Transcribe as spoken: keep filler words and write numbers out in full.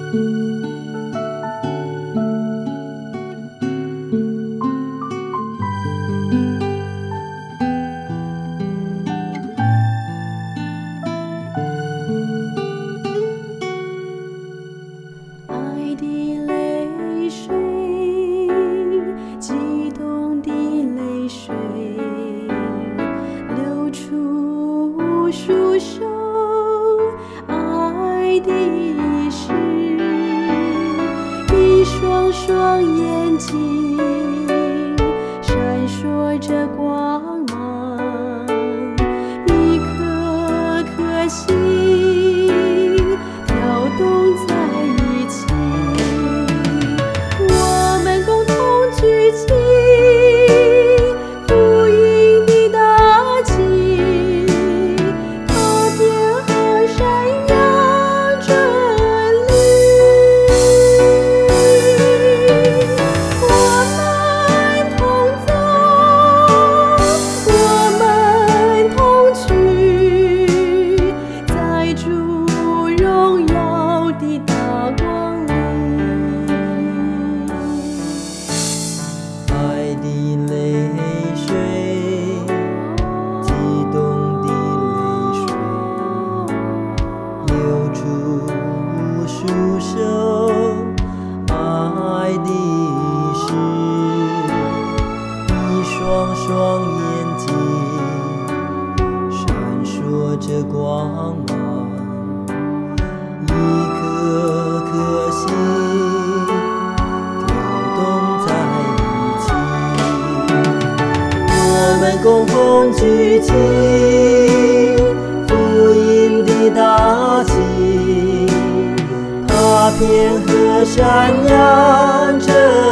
爱的泪水，激动的泪水，流出书手爱的诗，一双双眼睛闪烁着光芒，一颗颗心跳动在一起，我们共同举起福音的大旗，踏遍和山扬真理。我们同走，我们同去，在主荣耀的大光里。 爱的泪水，激动的泪水，流出书手爱的诗，一双双眼睛闪烁着光芒，一颗颗心跳动在一起，我们共同举起福音的大旗，踏遍河山扬真